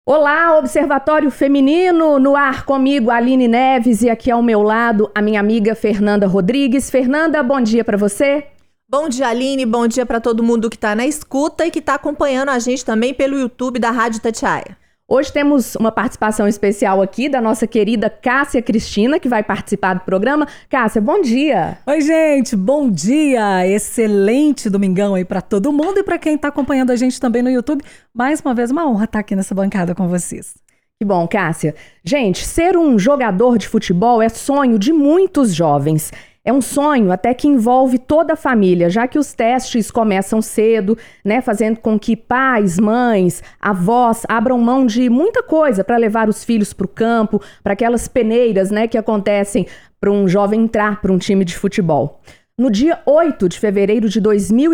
Olá, Observatório Feminino, no ar comigo, Aline Neves, e aqui ao meu lado, a minha amiga Fernanda Rodrigues. Fernanda, bom dia para você. Bom dia, Aline, bom dia para todo mundo que está na escuta e que está acompanhando a gente também pelo YouTube da Rádio Itatiaia. Hoje temos uma participação especial aqui da nossa querida Cássia Cristina, que vai participar do programa. Cássia, bom dia! Oi, gente, bom dia! Excelente domingão aí para todo mundo e para quem está acompanhando a gente também no YouTube. Mais uma vez, uma honra estar aqui nessa bancada com vocês. Que bom, Cássia. Gente, ser um jogador de futebol é sonho de muitos jovens. É um sonho até que envolve toda a família, já que os testes começam cedo, né, fazendo com que pais, mães, avós abram mão de muita coisa para levar os filhos para o campo, para aquelas peneiras, né, que acontecem para um jovem entrar para um time de futebol. No dia 8 de fevereiro de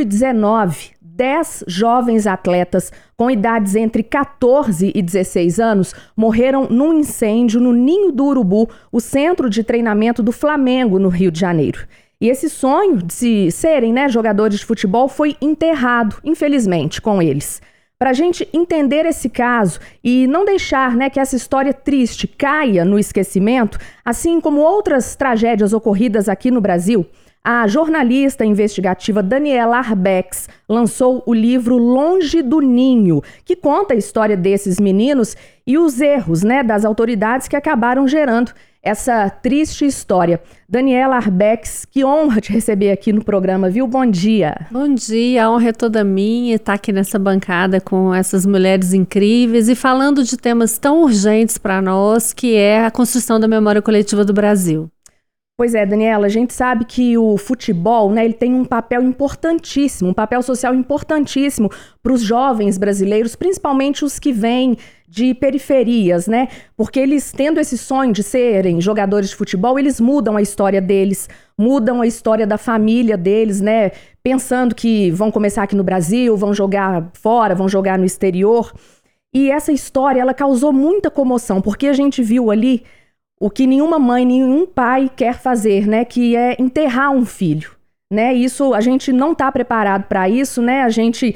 2019, 10 jovens atletas com idades entre 14 e 16 anos morreram num incêndio no Ninho do Urubu, o centro de treinamento do Flamengo, no Rio de Janeiro. E esse sonho de serem, jogadores de futebol foi enterrado, infelizmente, com eles. Para a gente entender esse caso e não deixar, que essa história triste caia no esquecimento, assim como outras tragédias ocorridas aqui no Brasil, a jornalista investigativa Daniela Arbex lançou o livro Longe do Ninho, que conta a história desses meninos e os erros, das autoridades que acabaram gerando essa triste história. Daniela Arbex, que honra te receber aqui no programa, viu? Bom dia. Bom dia, a honra é toda minha estar aqui nessa bancada com essas mulheres incríveis e falando de temas tão urgentes para nós, que é a construção da memória coletiva do Brasil. Pois é, Daniela, a gente sabe que o futebol, ele tem um papel importantíssimo, um papel social importantíssimo para os jovens brasileiros, principalmente os que vêm de periferias, Porque eles, tendo esse sonho de serem jogadores de futebol, eles mudam a história deles, mudam a história da família deles, Pensando que vão começar aqui no Brasil, vão jogar fora, vão jogar no exterior. E essa história, ela causou muita comoção, porque a gente viu ali o que nenhuma mãe, nenhum pai quer fazer, que é enterrar um filho, Isso, a gente não está preparado para isso, A gente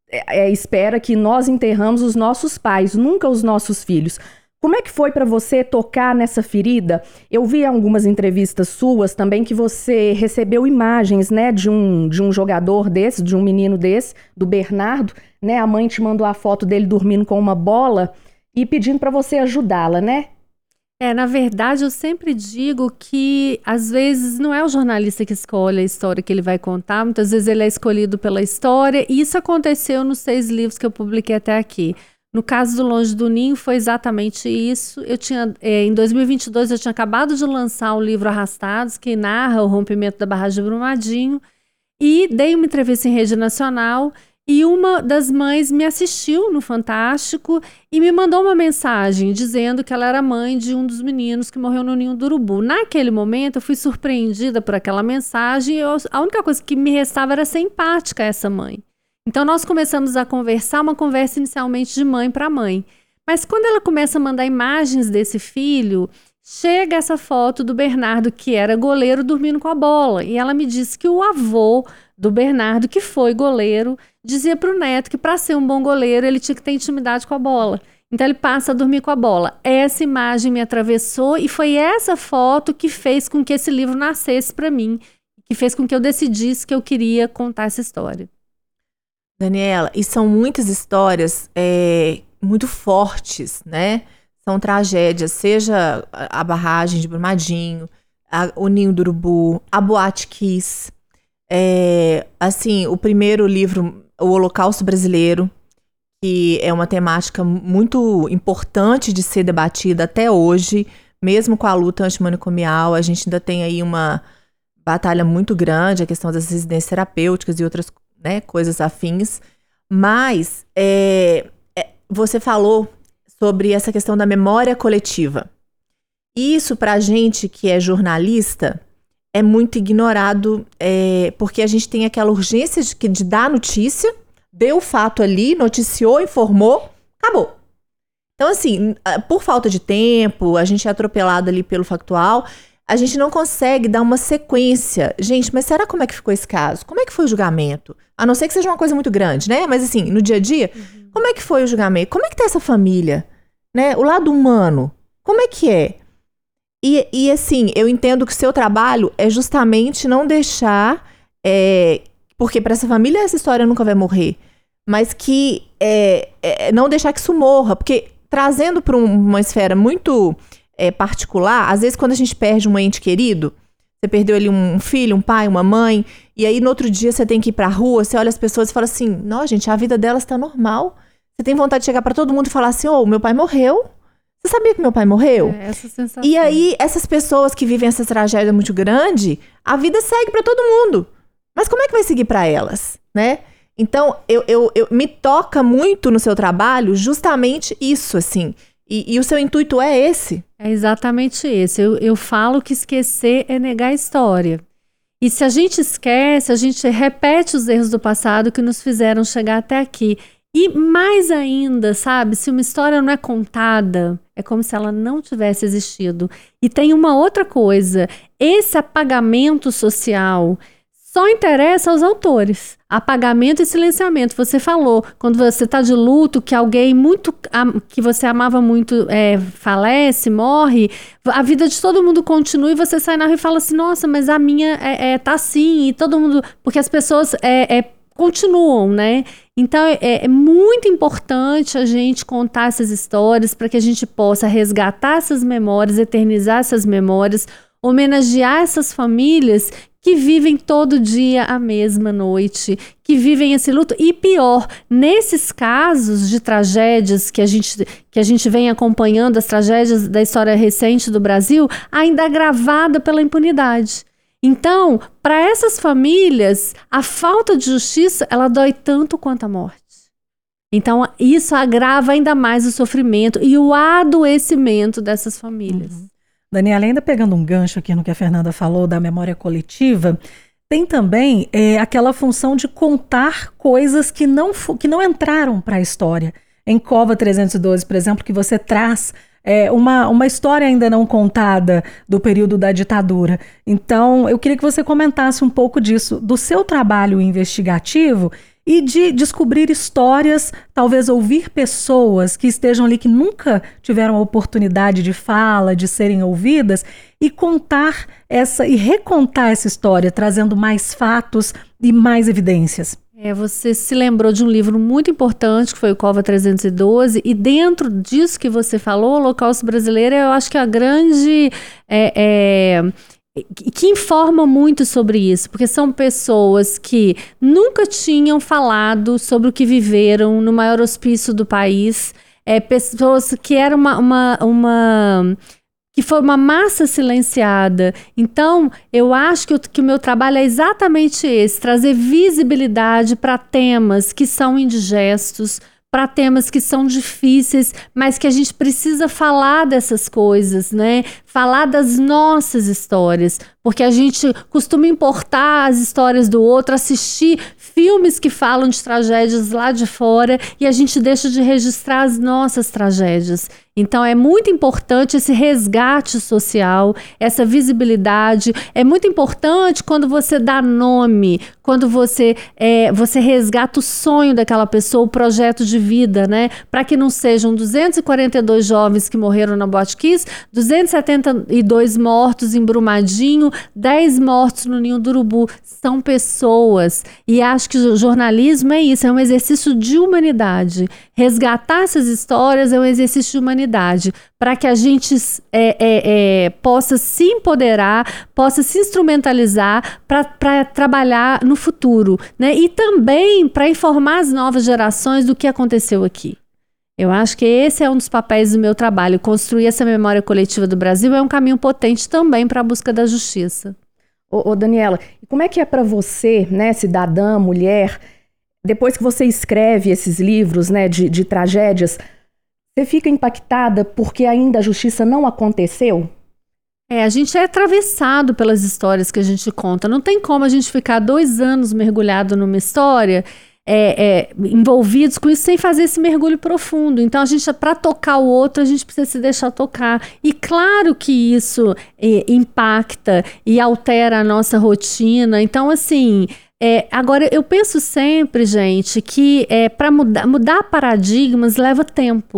espera que nós enterramos os nossos pais, nunca os nossos filhos. Como é que foi para você tocar nessa ferida? Eu vi algumas entrevistas suas também que você recebeu imagens, de um jogador desse, de um menino desse, do Bernardo, A mãe te mandou a foto dele dormindo com uma bola e pedindo para você ajudá-la, Na verdade, eu sempre digo que, às vezes, não é o jornalista que escolhe a história que ele vai contar, muitas vezes ele é escolhido pela história, e isso aconteceu nos 6 livros que eu publiquei até aqui. No caso do Longe do Ninho, foi exatamente isso. Em 2022, eu tinha acabado de lançar o livro Arrastados, que narra o rompimento da barragem de Brumadinho, e dei uma entrevista em rede nacional, e uma das mães me assistiu no Fantástico e me mandou uma mensagem dizendo que ela era mãe de um dos meninos que morreu no Ninho do Urubu. Naquele momento, eu fui surpreendida por aquela mensagem e a única coisa que me restava era ser empática a essa mãe. Então, nós começamos a conversar, uma conversa inicialmente de mãe para mãe. Mas quando ela começa a mandar imagens desse filho, chega essa foto do Bernardo, que era goleiro, dormindo com a bola. E ela me disse que o avô do Bernardo, que foi goleiro, dizia para o neto que para ser um bom goleiro ele tinha que ter intimidade com a bola. Então ele passa a dormir com a bola. Essa imagem me atravessou e foi essa foto que fez com que esse livro nascesse para mim, que fez com que eu decidisse que eu queria contar essa história. Daniela, e são muitas histórias muito fortes, São tragédias, seja a barragem de Brumadinho, o Ninho do Urubu, a Boate Kiss. O primeiro livro, O Holocausto Brasileiro, que é uma temática muito importante de ser debatida até hoje, mesmo com a luta antimanicomial, a gente ainda tem aí uma batalha muito grande, a questão das residências terapêuticas e outras coisas afins. Mas você falou sobre essa questão da memória coletiva. Isso, pra gente que é jornalista, é muito ignorado, porque a gente tem aquela urgência de dar notícia, deu o fato ali, noticiou, informou, acabou. Então, assim, por falta de tempo, a gente é atropelado ali pelo factual, a gente não consegue dar uma sequência. Gente, mas será como é que ficou esse caso? Como é que foi o julgamento? A não ser que seja uma coisa muito grande, Mas assim, no dia a dia, como é que foi o julgamento? Como é que tá essa família? né? O lado humano, como é que é? E assim, eu entendo que o seu trabalho é justamente não deixar, porque para essa família essa história nunca vai morrer, mas que não deixar que isso morra, porque trazendo para uma esfera muito particular, às vezes quando a gente perde um ente querido, você perdeu ali um filho, um pai, uma mãe, e aí no outro dia você tem que ir pra rua, você olha as pessoas e fala assim, não, gente, a vida delas tá normal. Você tem vontade de chegar pra todo mundo e falar assim, meu pai morreu. Você sabia que meu pai morreu? Essa sensação. E aí, essas pessoas que vivem essa tragédia muito grande, a vida segue pra todo mundo. Mas como é que vai seguir pra elas, né? Então, eu me toca muito no seu trabalho justamente isso, assim. E o seu intuito é esse? É exatamente esse. Eu falo que esquecer é negar a história. E se a gente esquece, a gente repete os erros do passado que nos fizeram chegar até aqui. E mais ainda, sabe? Se uma história não é contada, é como se ela não tivesse existido. E tem uma outra coisa. Esse apagamento social só interessa aos autores. Apagamento e silenciamento. Você falou, quando você está de luto, que alguém que você amava muito falece, morre, a vida de todo mundo continua e você sai na rua e fala assim, nossa, mas a minha tá assim, e todo mundo... Porque as pessoas continuam, né? Então, é muito importante a gente contar essas histórias para que a gente possa resgatar essas memórias, eternizar essas memórias, homenagear essas famílias que vivem todo dia a mesma noite, que vivem esse luto. E pior, nesses casos de tragédias que a gente vem acompanhando, as tragédias da história recente do Brasil, ainda agravada pela impunidade. Então, para essas famílias, a falta de justiça, ela dói tanto quanto a morte. Então, isso agrava ainda mais o sofrimento e o adoecimento dessas famílias. Uhum. Daniela, ainda pegando um gancho aqui no que a Fernanda falou da memória coletiva, tem também aquela função de contar coisas que não entraram para a história. Em Cova 312, por exemplo, que você traz uma história ainda não contada do período da ditadura. Então, eu queria que você comentasse um pouco disso, do seu trabalho investigativo e de descobrir histórias, talvez ouvir pessoas que estejam ali que nunca tiveram a oportunidade de fala, de serem ouvidas, e contar e recontar essa história, trazendo mais fatos e mais evidências. Você se lembrou de um livro muito importante, que foi o Cova 312, e dentro disso que você falou, o Holocausto Brasileiro, eu acho que é a grande... que informa muito sobre isso, porque são pessoas que nunca tinham falado sobre o que viveram no maior hospício do país, pessoas que eram que foi uma massa silenciada. Então, eu acho que o meu trabalho é exatamente esse, trazer visibilidade para temas que são indigestos, para temas que são difíceis, mas que a gente precisa falar dessas coisas, né? Falar das nossas histórias, porque a gente costuma importar as histórias do outro, assistir filmes que falam de tragédias lá de fora e a gente deixa de registrar as nossas tragédias. Então, é muito importante esse resgate social, essa visibilidade. É muito importante quando você dá nome, quando você resgata o sonho daquela pessoa, o projeto de vida, né? Para que não sejam 242 jovens que morreram na Boate Kiss, 272 mortos em Brumadinho, 10 mortos no Ninho do Urubu. São pessoas. E acho que o jornalismo é isso, é um exercício de humanidade. Resgatar essas histórias é um exercício de humanidade, para que a gente possa se empoderar, possa se instrumentalizar para trabalhar no futuro, né? E também para informar as novas gerações do que aconteceu aqui. Eu acho que esse é um dos papéis do meu trabalho. Construir essa memória coletiva do Brasil é um caminho potente também para a busca da justiça. Ô Daniela, como é que é para você, né, cidadã, mulher, depois que você escreve esses livros, né, de tragédias, você fica impactada porque ainda a justiça não aconteceu? A gente é atravessado pelas histórias que a gente conta. Não tem como a gente ficar 2 anos mergulhado numa história, envolvidos com isso, sem fazer esse mergulho profundo. Então, para tocar o outro, a gente precisa se deixar tocar. E claro que isso impacta e altera a nossa rotina. Então, assim... agora, eu penso sempre, gente, que para mudar paradigmas leva tempo.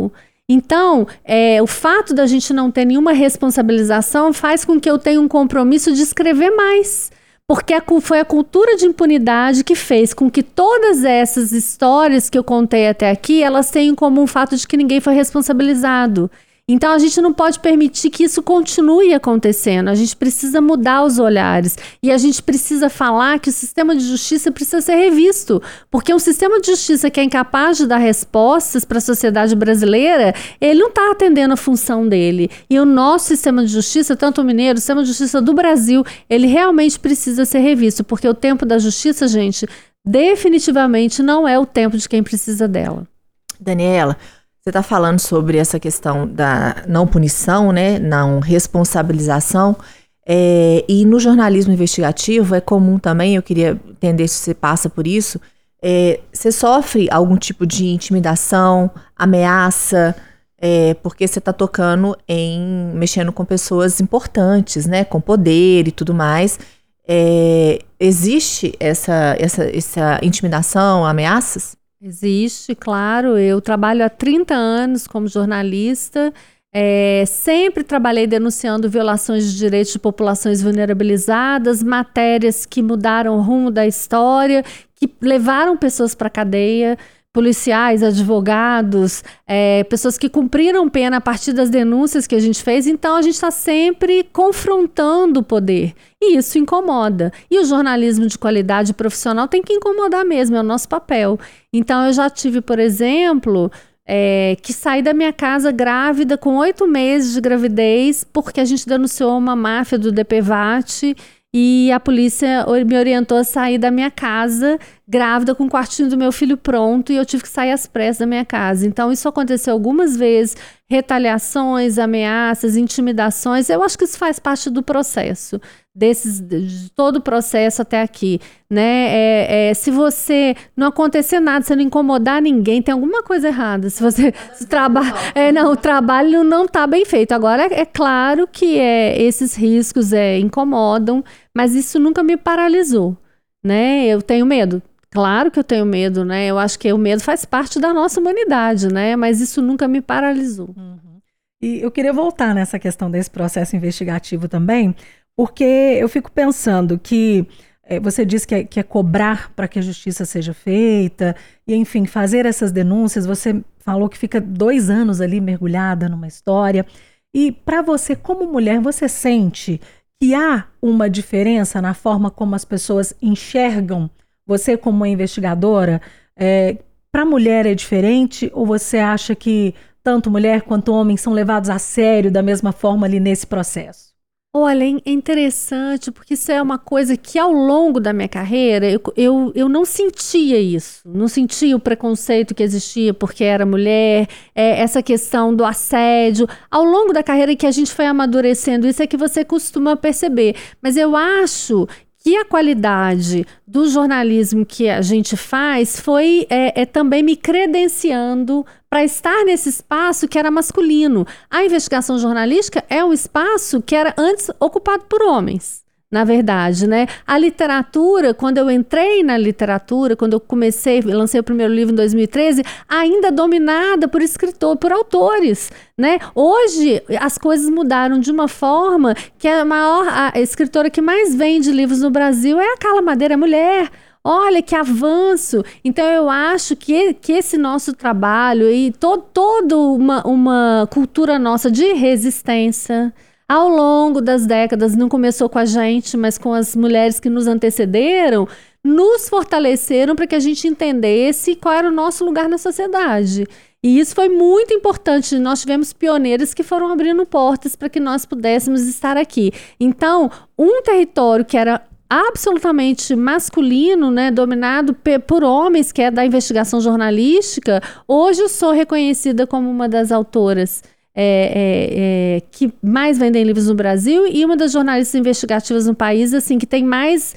Então, o fato da gente não ter nenhuma responsabilização faz com que eu tenha um compromisso de escrever mais. Porque foi a cultura de impunidade que fez com que todas essas histórias que eu contei até aqui, elas tenham como um fato de que ninguém foi responsabilizado. Então, a gente não pode permitir que isso continue acontecendo. A gente precisa mudar os olhares. E a gente precisa falar que o sistema de justiça precisa ser revisto. Porque um sistema de justiça que é incapaz de dar respostas para a sociedade brasileira, ele não está atendendo a função dele. E o nosso sistema de justiça, tanto o mineiro, o sistema de justiça do Brasil, ele realmente precisa ser revisto. Porque o tempo da justiça, gente, definitivamente não é o tempo de quem precisa dela. Daniela, você está falando sobre essa questão da não punição, né, não responsabilização, e no jornalismo investigativo é comum também, eu queria entender se você passa por isso, você sofre algum tipo de intimidação, ameaça, porque você está mexendo com pessoas importantes, né, com poder e tudo mais. Existe essa intimidação, ameaças? Existe, claro. Eu trabalho há 30 anos como jornalista, sempre trabalhei denunciando violações de direitos de populações vulnerabilizadas, matérias que mudaram o rumo da história, que levaram pessoas para a cadeia, policiais, advogados, pessoas que cumpriram pena a partir das denúncias que a gente fez. Então, a gente está sempre confrontando o poder. E isso incomoda. E o jornalismo de qualidade profissional tem que incomodar mesmo, é o nosso papel. Então, eu já tive, por exemplo, que saí da minha casa grávida, com 8 meses de gravidez, porque a gente denunciou uma máfia do DPVAT e a polícia me orientou a sair da minha casa grávida com o quartinho do meu filho pronto e eu tive que sair às pressas da minha casa. Então isso aconteceu algumas vezes, retaliações, ameaças, intimidações. Eu acho que isso faz parte do processo, de todo o processo até aqui, né? Se você não acontecer nada, se não incomodar ninguém, tem alguma coisa errada. Se você o trabalho não está bem feito. Agora é claro que esses riscos incomodam, mas isso nunca me paralisou, né? Eu tenho medo. Claro que eu tenho medo, né? Eu acho que o medo faz parte da nossa humanidade, né? Mas isso nunca me paralisou. Uhum. E eu queria voltar nessa questão desse processo investigativo também, porque eu fico pensando que você disse que é cobrar para que a justiça seja feita, e enfim, fazer essas denúncias. Você falou que fica 2 anos ali mergulhada numa história. E para você, como mulher, você sente que há uma diferença na forma como as pessoas enxergam você como uma investigadora? Para a mulher é diferente, ou você acha que tanto mulher quanto homem são levados a sério da mesma forma ali nesse processo? Olha, é interessante, porque isso é uma coisa que ao longo da minha carreira eu não sentia isso, não sentia o preconceito que existia porque era mulher, essa questão do assédio. Ao longo da carreira que a gente foi amadurecendo, isso é que você costuma perceber. Mas eu acho que a qualidade do jornalismo que a gente faz foi também me credenciando para estar nesse espaço que era masculino. A investigação jornalística é um espaço que era antes ocupado por homens, na verdade, né? A literatura, quando eu entrei na literatura, quando eu lancei o primeiro livro em 2013, ainda dominada por autores, né? Hoje, as coisas mudaram de uma forma que a escritora que mais vende livros no Brasil é a Carla Madeira, mulher. Olha que avanço! Então eu acho que esse nosso trabalho e toda uma cultura nossa de resistência ao longo das décadas, não começou com a gente, mas com as mulheres que nos antecederam, nos fortaleceram para que a gente entendesse qual era o nosso lugar na sociedade. E isso foi muito importante. Nós tivemos pioneiras que foram abrindo portas para que nós pudéssemos estar aqui. Então, um território que era absolutamente masculino, né, dominado por homens, que é da investigação jornalística, hoje eu sou reconhecida como uma das autoras que mais vendem livros no Brasil e uma das jornalistas investigativas no país, assim, que tem mais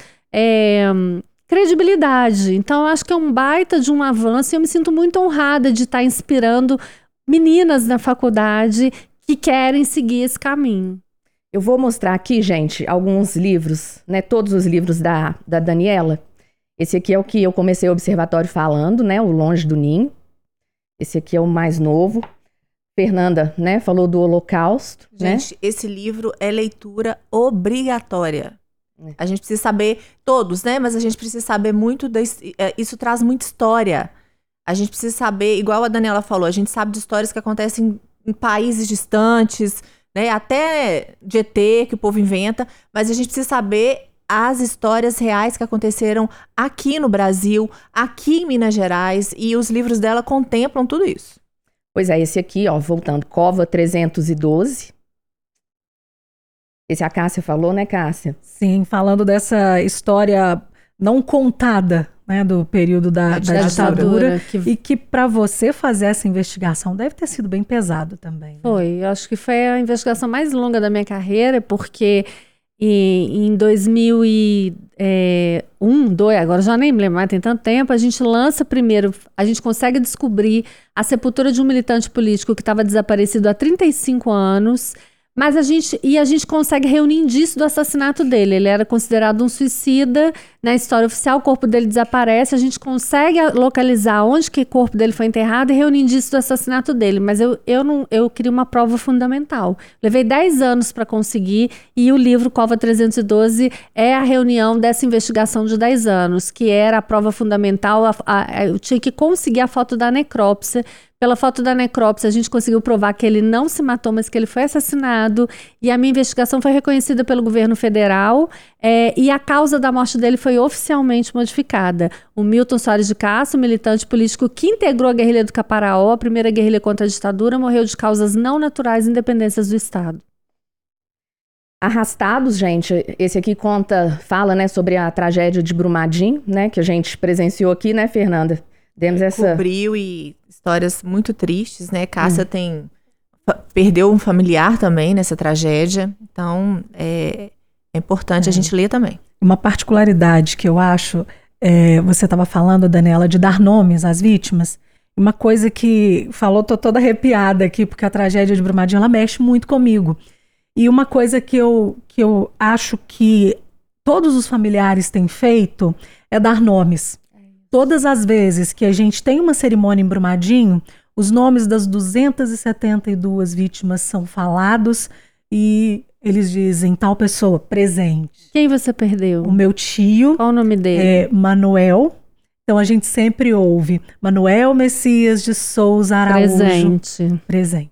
credibilidade. Então, eu acho que é um baita de um avanço e eu me sinto muito honrada de estar inspirando meninas na faculdade que querem seguir esse caminho. Eu vou mostrar aqui, gente, alguns livros, né? Todos os livros da Daniela. Esse aqui é o que eu comecei o observatório falando, né? O Longe do Ninho. Esse aqui é o mais novo. Fernanda, né, falou do Holocausto. Gente, esse livro é leitura obrigatória. A gente precisa saber, todos, né? Mas a gente precisa saber muito, isso traz muita história. A gente precisa saber, igual a Daniela falou, a gente sabe de histórias que acontecem em países distantes, né? Até de ET, que o povo inventa, mas a gente precisa saber as histórias reais que aconteceram aqui no Brasil, aqui em Minas Gerais, e os livros dela contemplam tudo isso. Pois é, esse aqui, ó, voltando, Cova 312. Esse a Cássia falou, né, Cássia? Sim, falando dessa história não contada, né, do período da ditadura. E que para você fazer essa investigação deve ter sido bem pesado também. Né? Foi, eu acho que foi a investigação mais longa da minha carreira, porque em 2001, 2002, agora já nem me lembro mais, tem tanto tempo, a gente lança primeiro, a gente consegue descobrir a sepultura de um militante político que estava desaparecido há 35 anos, mas a gente consegue reunir indícios do assassinato dele. Ele era considerado um suicida na história oficial, o corpo dele desaparece, a gente consegue localizar onde que o corpo dele foi enterrado e reunir indícios do assassinato dele, mas eu queria uma prova fundamental. Levei 10 anos para conseguir, e o livro Cova 312 é a reunião dessa investigação de 10 anos, que era a prova fundamental. Eu tinha que conseguir a foto da necrópsia. Pela foto da necrópsia, a gente conseguiu provar que ele não se matou, mas que ele foi assassinado. E a minha investigação foi reconhecida pelo governo federal, e a causa da morte dele foi oficialmente modificada. O Milton Soares de Castro, militante político que integrou a guerrilha do Caparaó, a primeira guerrilha contra a ditadura, morreu de causas não naturais e independências do Estado. Arrastados, gente, esse aqui fala, né, sobre a tragédia de Brumadinho, né, que a gente presenciou aqui, né, Fernanda? Demos essa... Cobriu, e histórias muito tristes, né? Cássia perdeu um familiar também nessa tragédia, então é importante a gente ler também. Uma particularidade que eu acho, você estava falando, Daniela, de dar nomes às vítimas. Uma coisa que tô toda arrepiada aqui, porque a tragédia de Brumadinho, ela mexe muito comigo. E uma coisa que eu acho que todos os familiares têm feito é dar nomes. Todas as vezes que a gente tem uma cerimônia em Brumadinho, os nomes das 272 vítimas são falados e eles dizem tal pessoa presente. Quem você perdeu? O meu tio. Qual o nome dele? Manuel. Então a gente sempre ouve Manuel Messias de Souza Araújo. Presente.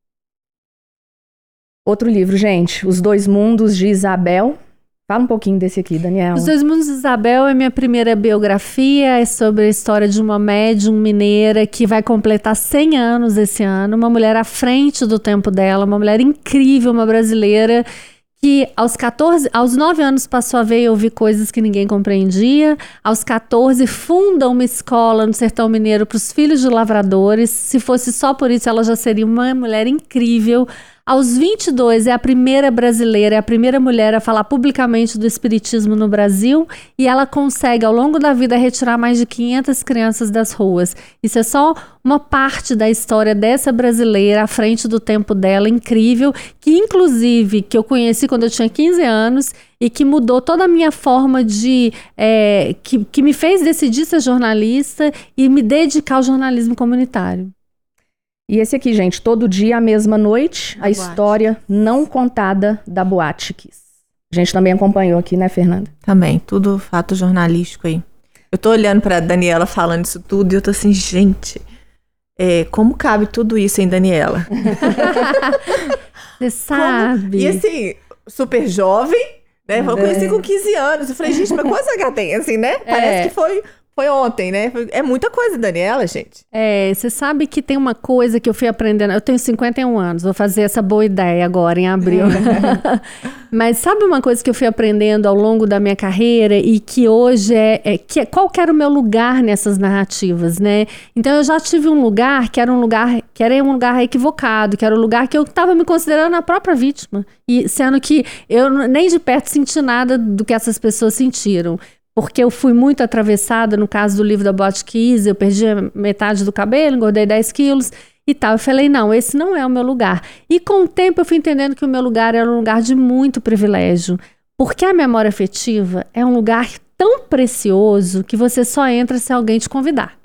Outro livro, gente, Os Dois Mundos de Isabel. Fala um pouquinho desse aqui, Daniela. Os Dois Mundos de Isabel é minha primeira biografia, é sobre a história de uma médium mineira que vai completar 100 anos esse ano, uma mulher à frente do tempo dela, uma mulher incrível, uma brasileira que aos 9 anos passou a ver e ouvir coisas que ninguém compreendia. Aos 14 funda uma escola no sertão mineiro para os filhos de lavradores. Se fosse só por isso, ela já seria uma mulher incrível. Aos 22 é a primeira brasileira, é a primeira mulher a falar publicamente do espiritismo no Brasil, e ela consegue ao longo da vida retirar mais de 500 crianças das ruas. Isso é só uma parte da história dessa brasileira à frente do tempo dela, incrível, que inclusive que eu conheci quando eu tinha 15 anos e que mudou toda a minha forma de... que me fez decidir ser jornalista e me dedicar ao jornalismo comunitário. E esse aqui, gente, Todo Dia, a Mesma Noite, a história não contada da Boate Kiss. A gente também acompanhou aqui, né, Fernanda? Também, tudo fato jornalístico aí. Eu tô olhando pra Daniela falando isso tudo e eu tô assim, gente, como cabe tudo isso em Daniela? Você sabe. E assim, super jovem, né? Eu conheci com 15 anos. Eu falei, gente, mas quantos ela tem, assim, né? Parece que foi ontem, né? É muita coisa, Daniela, gente. Você sabe que tem uma coisa que eu fui aprendendo. Eu tenho 51 anos, vou fazer essa boa ideia agora, em abril. Mas sabe uma coisa que eu fui aprendendo ao longo da minha carreira e que hoje qual que era o meu lugar nessas narrativas, né? Então eu já tive um lugar que era um lugar equivocado, que era um lugar que eu estava me considerando a própria vítima. E sendo que eu nem de perto senti nada do que essas pessoas sentiram. Porque eu fui muito atravessada, no caso do livro da Boate Kiss, eu perdi metade do cabelo, engordei 10 quilos e tal. Eu falei, não, esse não é o meu lugar. E com o tempo eu fui entendendo que o meu lugar era um lugar de muito privilégio. Porque a memória afetiva é um lugar tão precioso que você só entra se alguém te convidar.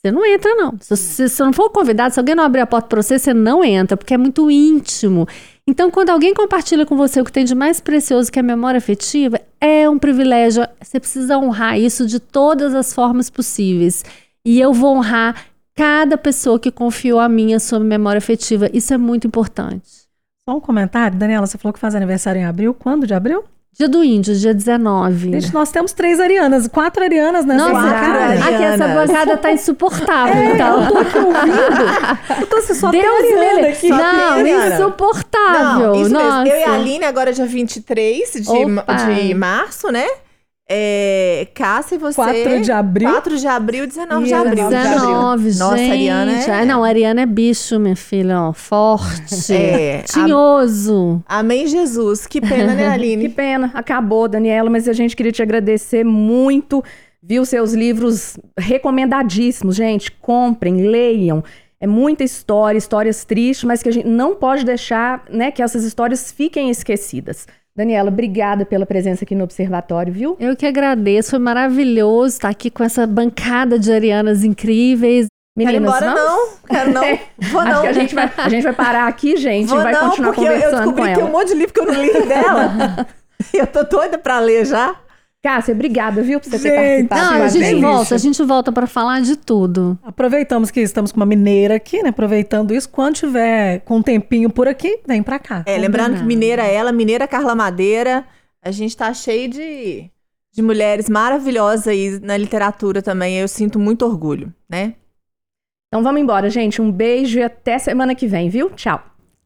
Você não entra, não. Se você não for convidado, se alguém não abrir a porta pra você, você não entra, porque é muito íntimo. Então, quando alguém compartilha com você o que tem de mais precioso, que é a memória afetiva, é um privilégio. Você precisa honrar isso de todas as formas possíveis. E eu vou honrar cada pessoa que confiou a mim a sua memória afetiva. Isso é muito importante. Só um comentário, Daniela, você falou que faz aniversário em abril. Quando de abril? Dia do Índio, dia 19. Gente, nós temos 3 Arianas, 4 Arianas nessa Nossa, bancada. aqui essa bancada tá insuportável, então. Eu tô aqui ouvindo. Eu tô só Deus até me Ariana livre. aqui. Não, insuportável. Não, isso mesmo. Nossa. Eu e a Aline, agora dia 23 de março, né? Cássia e você... 4 de abril. 4 de abril, 19 de E eu abril. 19, gente. Nossa, a Ariana é... Não, a Ariana é bicho, minha filha, ó. Forte. É, Tinhoso. Amém, Jesus. Que pena, né, Aline? Que pena, acabou, Daniela, mas a gente queria te agradecer muito, viu, seus livros recomendadíssimos, gente, comprem, leiam, é muita história, histórias tristes, mas que a gente não pode deixar, né, que essas histórias fiquem esquecidas. Daniela, obrigada pela presença aqui no Observatório, viu? Eu que agradeço, foi maravilhoso estar aqui com essa bancada de arianas incríveis. Quero ir embora, não. Quero não. Vou não. Acho que a gente vai parar aqui, gente, Vou e vai não, continuar porque conversando eu descobri com que ela. tem um monte de livro que eu não li dela. Eu tô doida pra ler já. Cássia, obrigada, viu, por você ter Gente, participado. Não, com a gente. gente volta para falar de tudo. Aproveitamos que estamos com uma mineira aqui, né? Aproveitando isso. Quando tiver com um tempinho por aqui, vem pra cá. Lembrando que mineira ela, mineira Carla Madeira. A gente tá cheio de mulheres maravilhosas aí na literatura também. Eu sinto muito orgulho, né? Então vamos embora, gente. Um beijo e até semana que vem, viu? Tchau.